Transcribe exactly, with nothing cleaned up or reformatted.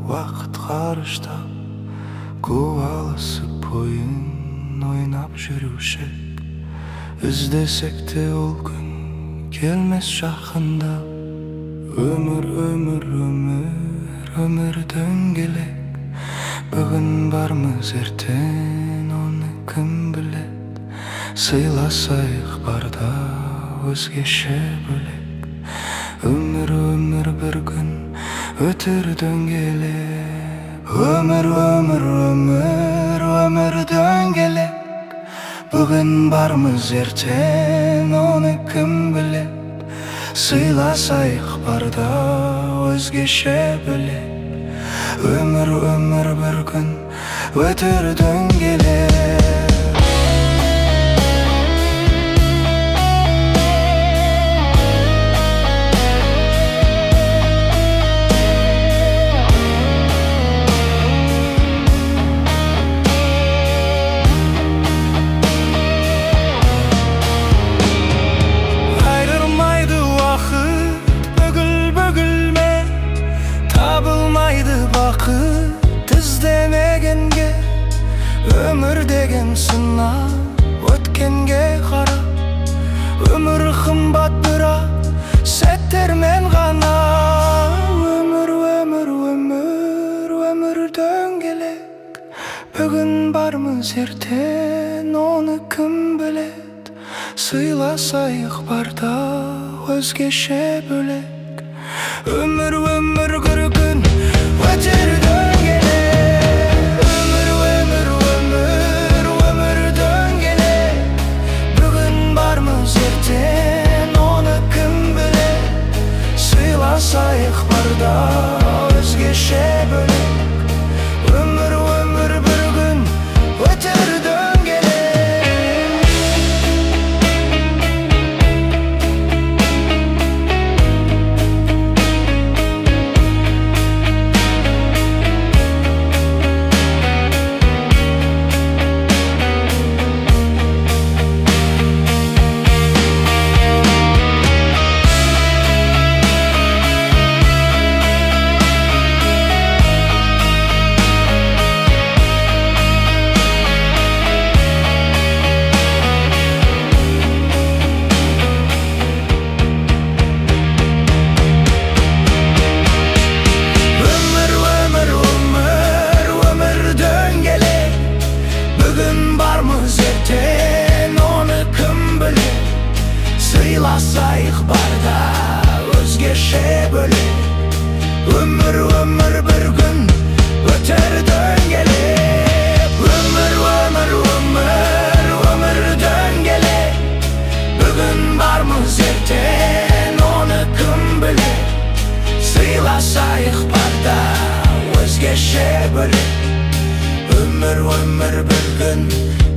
Вақыт қарыштап қуаласып ойын ойнап жүрушек, іздесек те ол күн келмес жақында. Өмір, өмір, өмір, өмір дөңгелек. Бүгін бармыз, ертең оны кім білет. Сыйласайық барда өзгеше бөлек. Өмір, өмір бір күн өтер дөңгелек. Өмір, өмір, өмір, өмір дөңгелек. Бүгін бармыз, ертең оны кім білет. Сыйласайық барда өзгеше бөлек. Өмір, өмір бір күн өтер дөңгелек. Іздемегенге өмір деген сынақ, өткенге қара. Өмір қымбат бірақ сәттермен ғана. Өмір, өмір, өмір, өмір дөңгелек. Бүгін бармыз, ертең оны кім білет. Сыйласайық барда өзгеше бөлек. Өмір, өмір бір күн өтер дөңгелек. Сыйласайық барда өзгеше бөлек. Өмір, өмір бір күн өтер дөңгелек. Сыйласайық барда өзгеше бөлек. Өмір, өмір бір күн өтер дөңгелек. Өмір, өмір, өмір, өмір дөңгелек. Бүгін бармыз, ертең оны кім білет. Сыйласайық барда өзгеше бөлек. Өмір, өмір бір күн